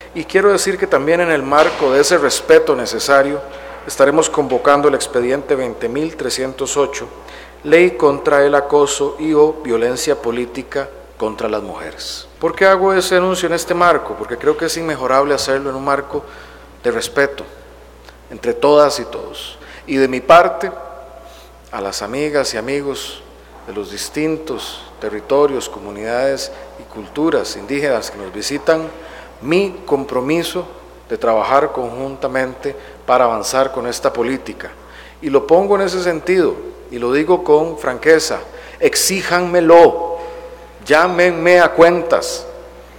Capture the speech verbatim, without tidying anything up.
Y quiero decir que también en el marco de ese respeto necesario estaremos convocando el expediente veinte mil trescientos ocho, Ley contra el acoso y o violencia política contra las mujeres. ¿Por qué hago ese anuncio en este marco? Porque creo que es inmejorable hacerlo en un marco de respeto entre todas y todos. Y de mi parte, a las amigas y amigos de los distintos territorios, comunidades y culturas indígenas que nos visitan, mi compromiso de trabajar conjuntamente para avanzar con esta política. Y lo pongo en ese sentido, y lo digo con franqueza: exíjanmelo, llámenme a cuentas,